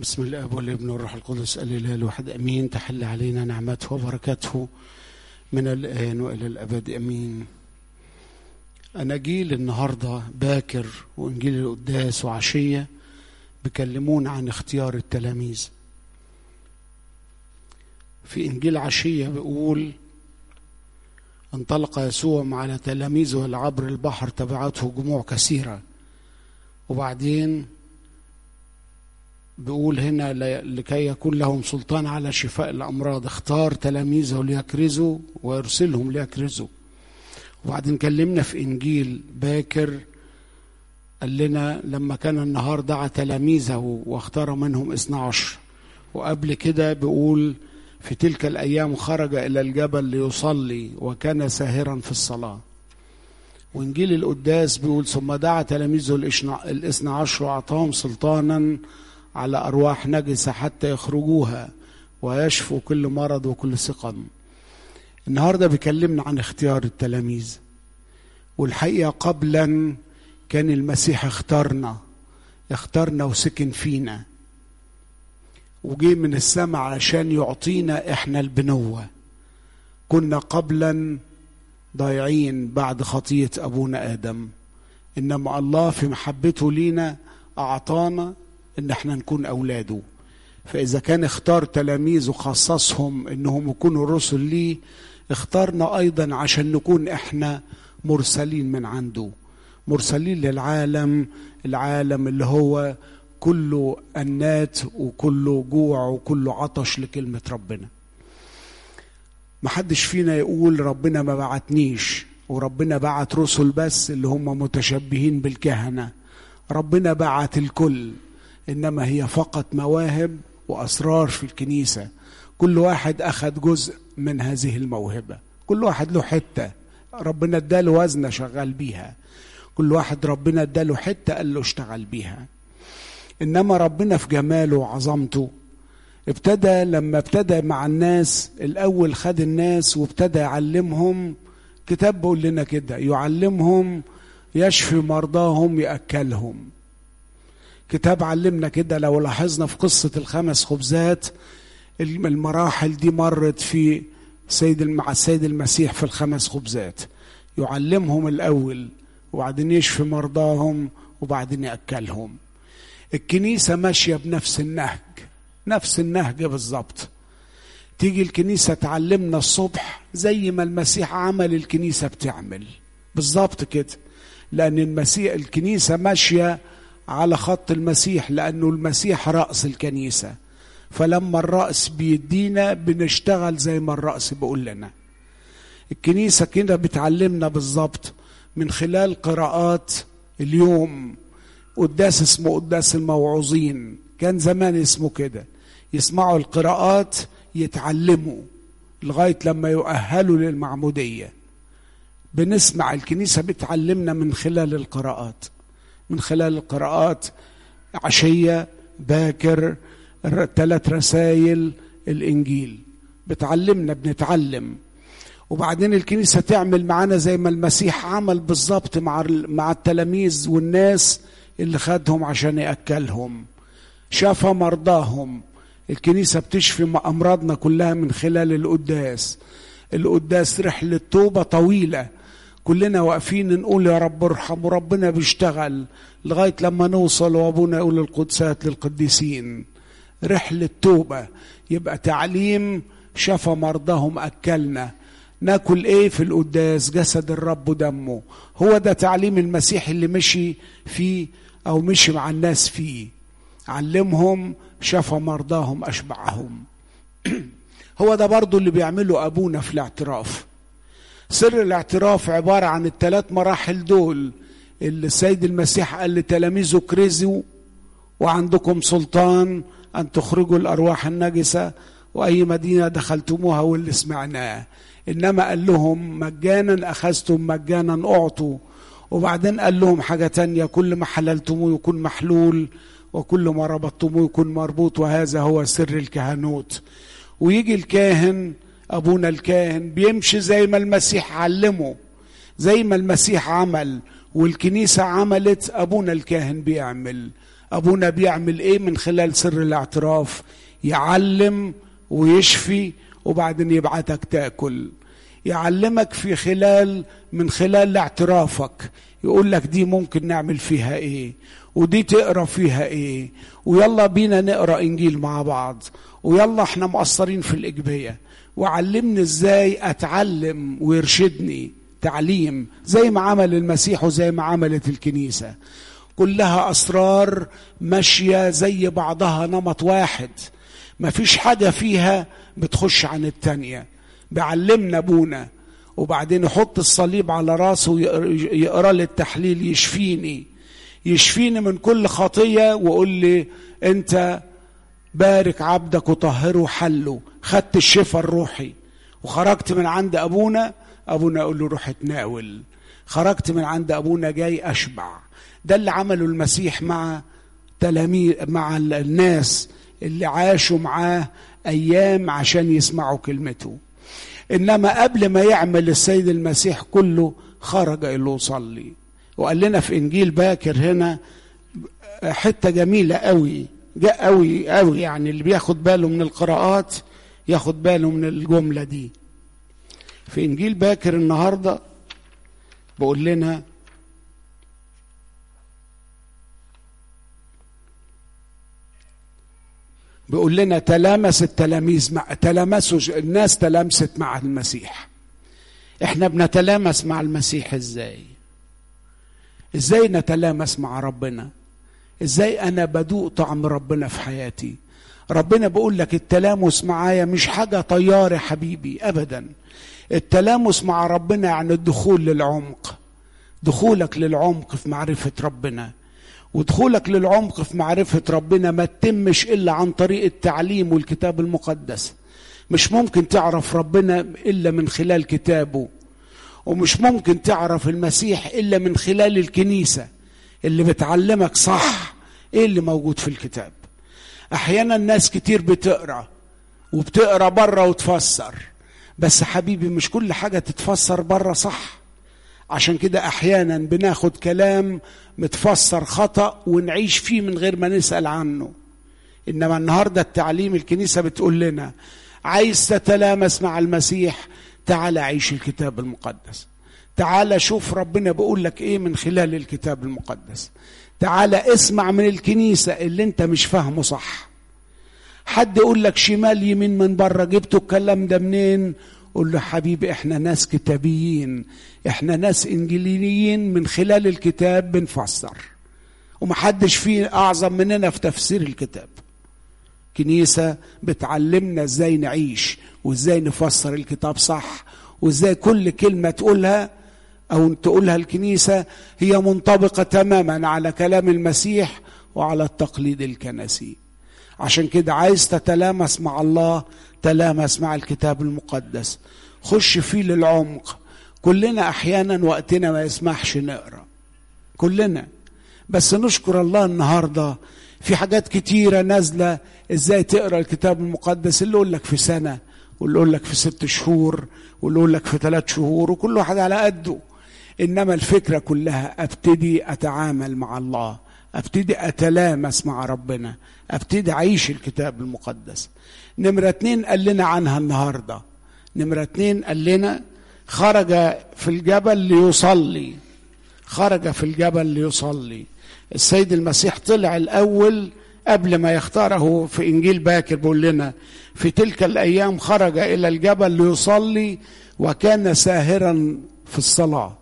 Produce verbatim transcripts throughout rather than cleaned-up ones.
بسم الله والابن والروح القدس الإله الواحد أمين. تحل علينا نعمته وبركاته من الآن وإلى الأبد أمين. أناجيل النهاردة باكر وإنجيل القداس وعشية بيكلمون عن اختيار التلاميذ. في إنجيل عشية بيقول: انطلق يسوع مع تلاميذه لعبر البحر، تبعته جموع كثيرة. وبعدين بيقول هنا: لكي يكون لهم سلطان على شفاء الأمراض، اختار تلاميذه ليكرزوا ويرسلهم ليكرزوا. وبعدين كلمنا في إنجيل باكر قال لنا لما كان النهار دعا تلاميذه واختار منهم اثنا عشر. وقبل كده بيقول: في تلك الأيام خرج إلى الجبل ليصلي وكان ساهرا في الصلاة. وإنجيل القداس بيقول: ثم دعا تلاميذه الاثنى عشر وأعطاهم سلطانا على أرواح نجسة حتى يخرجوها ويشفوا كل مرض وكل سقم. النهاردة بيكلمنا عن اختيار التلاميذ. والحقيقة قبلا كان المسيح اختارنا اختارنا وسكن فينا وجي من السماء علشان يعطينا احنا البنوة. كنا قبلا ضايعين بعد خطية أبونا آدم، إنما الله في محبته لينا أعطانا إن احنا نكون أولاده. فإذا كان اختار تلاميذ وخصصهم إنهم يكونوا رسل ليه، اختارنا أيضا عشان نكون احنا مرسلين من عنده، مرسلين للعالم، العالم اللي هو كله أنات وكله جوع وكله عطش لكلمة ربنا. محدش فينا يقول ربنا ما بعتنيش وربنا بعت رسل بس اللي هم متشبهين بالكهنة. ربنا بعت الكل، إنما هي فقط مواهب وأسرار في الكنيسة. كل واحد أخذ جزء من هذه الموهبة، كل واحد له حتة ربنا اداله وزنة شغال بيها، كل واحد ربنا اداله حتة قال له اشتغل بيها. إنما ربنا في جماله وعظمته ابتدى لما ابتدى مع الناس الأول، خد الناس وابتدى يعلمهم. كتاب بيقول لنا كده: يعلمهم، يشفي مرضاهم، يأكلهم. كتاب علمنا كده. لو لاحظنا في قصة الخمس خبزات، المراحل دي مرت في سيد مع السيد المسيح في الخمس خبزات. يعلمهم الأول وبعدين يشفي مرضاهم وبعدين يأكلهم. الكنيسة ماشية بنفس النهج، نفس النهج بالظبط. تيجي الكنيسة تعلمنا الصبح زي ما المسيح عمل، الكنيسة بتعمل بالظبط كده، لأن المسيح الكنيسة ماشية على خط المسيح، لأنه المسيح رأس الكنيسة. فلما الرأس بيدينا بنشتغل زي ما الرأس بيقول لنا. الكنيسة كده بتعلمنا بالظبط من خلال قراءات. اليوم قداس اسمه قداس الموعوظين، كان زمان اسمه كده. يسمعوا القراءات يتعلموا لغاية لما يؤهلوا للمعمودية. بنسمع الكنيسة بتعلمنا من خلال القراءات، من خلال القراءات. عشية، باكر، ثلاث رسائل، الإنجيل، بتعلمنا بنتعلم. وبعدين الكنيسة تعمل معنا زي ما المسيح عمل بالظبط مع مع التلاميذ والناس اللي خدهم عشان يأكلهم. شاف مرضاهم. الكنيسة بتشفي أمراضنا كلها من خلال القداس. القداس رحلة توبة طويلة، كلنا واقفين نقول يا رب ارحم، وربنا بيشتغل لغاية لما نوصل وابونا يقول القدسات للقديسين. رحلة توبة. يبقى تعليم شفى مرضاهم، أكلنا. ناكل ايه في القداس؟ جسد الرب ودمه. هو ده تعليم المسيح اللي مشي فيه او مشي مع الناس فيه. علمهم، شفى مرضاهم، أشبعهم. هو ده برضو اللي بيعمله أبونا في الاعتراف. سر الاعتراف عبارة عن الثلاث مراحل دول اللي السيد المسيح قال لتلاميذه: كرزوا وعندكم سلطان أن تخرجوا الأرواح النجسة وأي مدينة دخلتموها، واللي سمعناه. إنما قال لهم مجانا أخذتم مجانا أعطوا. وبعدين قال لهم حاجة تانية: كل ما حللتموه يكون محلول وكل ما ربطتموه يكون مربوط، وهذا هو سر الكهنوت. ويجي الكاهن، أبونا الكاهن، بيمشي زي ما المسيح علمه، زي ما المسيح عمل والكنيسة عملت. أبونا الكاهن بيعمل أبونا بيعمل إيه من خلال سر الاعتراف؟ يعلم ويشفي وبعدين يبعتك تأكل. يعلمك في خلال من خلال اعترافك، يقول لك دي ممكن نعمل فيها ايه، ودي تقرا فيها ايه، ويلا بينا نقرا انجيل مع بعض، ويلا احنا مقصرين في الاجبيه، وعلمني ازاي اتعلم ويرشدني تعليم زي ما عمل المسيح وزي ما عملت الكنيسه. كلها اسرار ماشيه زي بعضها، نمط واحد، مفيش حاجه فيها بتخش عن التانيه. بعلمنا ابونا وبعدين يحط الصليب على راسه ويقرا لي التحليل، يشفيني يشفيني من كل خطيه، ويقول لي انت بارك عبدك وطهره حله. خدت الشفاء الروحي وخرجت من عند ابونا، ابونا يقول له روح اتناول. خرجت من عند ابونا جاي اشبع. ده اللي عمله المسيح مع تلاميذ، مع الناس اللي عاشوا معاه ايام عشان يسمعوا كلمته. انما قبل ما يعمل السيد المسيح كله خرج إلى يصلي. وقال لنا في انجيل باكر هنا حته جميله قوي، جاء قوي قوي، يعني اللي بياخد باله من القراءات ياخد باله من الجمله دي. في انجيل باكر النهارده بقول لنا بيقول لنا تلامس التلاميذ مع تلامسوا الناس تلامست مع المسيح. احنا بنتلامس مع المسيح ازاي؟ ازاي نتلامس مع ربنا؟ ازاي انا بدوق طعم ربنا في حياتي؟ ربنا بيقول لك التلامس معايا مش حاجة طيارة حبيبي ابدا. التلامس مع ربنا يعني الدخول للعمق، دخولك للعمق في معرفة ربنا. ودخولك للعمق في معرفة ربنا ما تتمش إلا عن طريق التعليم والكتاب المقدس. مش ممكن تعرف ربنا إلا من خلال كتابه، ومش ممكن تعرف المسيح إلا من خلال الكنيسة اللي بتعلمك صح إيه اللي موجود في الكتاب. أحيانا الناس كتير بتقرأ وبتقرأ بره وتفسر، بس حبيبي مش كل حاجة تتفسر بره صح. عشان كده احيانا بناخد كلام متفسر خطأ ونعيش فيه من غير ما نسأل عنه. انما النهاردة التعليم الكنيسة بتقول لنا عايز تتلامس مع المسيح، تعال عيش الكتاب المقدس، تعال شوف ربنا بيقول لك ايه من خلال الكتاب المقدس، تعال اسمع من الكنيسة اللي انت مش فاهمه صح. حد يقول لك شمال يمين من بره، جبتوا الكلام ده منين؟ قول له حبيبي احنا ناس كتابيين، احنا ناس انجيليين، من خلال الكتاب بنفسر، ومحدش فيه اعظم مننا في تفسير الكتاب. كنيسة بتعلمنا ازاي نعيش وازاي نفسر الكتاب صح، وازاي كل كلمة تقولها او تقولها الكنيسة هي منطبقة تماما على كلام المسيح وعلى التقليد الكنسي. عشان كده عايز تتلامس مع الله، تلامس مع الكتاب المقدس، خش فيه للعمق. كلنا احيانا وقتنا ما يسمحش نقرا كلنا، بس نشكر الله النهارده في حاجات كتيره نازله ازاي تقرا الكتاب المقدس، اللي يقول لك في سنه، واللي يقول لك في ست شهور، واللي يقول لك في ثلاث شهور، وكل واحد على قده. انما الفكره كلها ابتدي اتعامل مع الله، ابتدي اتلامس مع ربنا، ابتدي اعيش الكتاب المقدس. نمرة اتنين قال لنا عنها النهاردة، نمرة اتنين قال لنا خرج في الجبل ليصلي. خرج في الجبل ليصلي. السيد المسيح طلع الاول قبل ما يختاره. في انجيل باكر بيقول لنا في تلك الايام خرج الى الجبل ليصلي وكان ساهرا في الصلاة.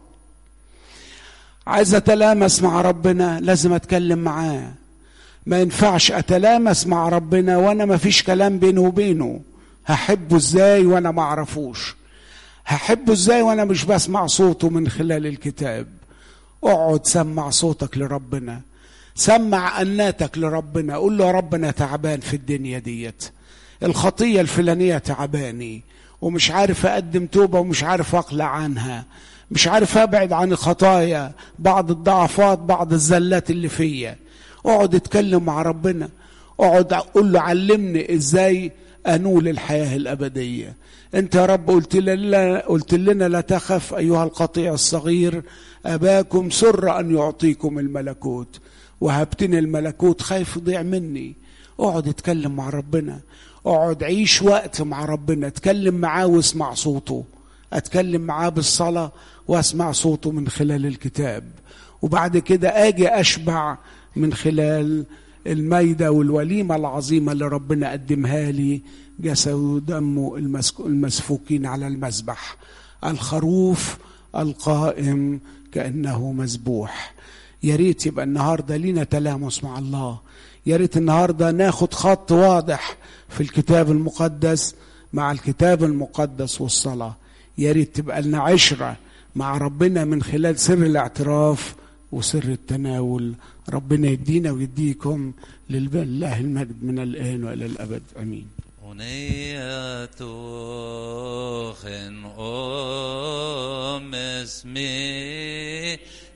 عايز اتلامس مع ربنا لازم اتكلم معاه. ما ينفعش اتلامس مع ربنا وانا ما فيش كلام بينه وبينه. هحبه ازاي وانا ما اعرفوش؟ هحبه ازاي وانا مش بسمع صوته من خلال الكتاب؟ اقعد سمع صوتك لربنا، سمع اناتك لربنا، قول له يا رب انا تعبان في الدنيا ديت، الخطية الفلانية تعباني ومش عارف اقدم توبة ومش عارف اقلع عنها، مش عارف ابعد عن الخطايا، بعض الضعفات، بعض الزلات اللي فيا. اقعد اتكلم مع ربنا، اقعد اقول له علمني ازاي انول الحياة الابدية. انت يا رب قلت لنا قلت لنا لا تخف ايها القطيع الصغير، اباكم سر ان يعطيكم الملكوت. وهبتني الملكوت، خايف يضيع مني. اقعد اتكلم مع ربنا، اقعد عيش وقت مع ربنا، اتكلم معاه واسمع صوته. اتكلم معاه بالصلاة واسمع صوته من خلال الكتاب، وبعد كده اجي اشبع من خلال المايدة والوليمة العظيمة اللي ربنا قدمها لي، جسد ودمه المسفوكين على المذبح، الخروف القائم كأنه مذبوح. يا ريت يبقى النهارده لينا تلامس مع الله، يا ريت النهارده ناخد خط واضح في الكتاب المقدس مع الكتاب المقدس والصلاة. يا ريت تبقى لنا عشرة مع ربنا من خلال سر الاعتراف وسر التناول. ربنا يدينا ويديكم، لله المجد من الآن وإلى الأبد، آمين. أم اسمي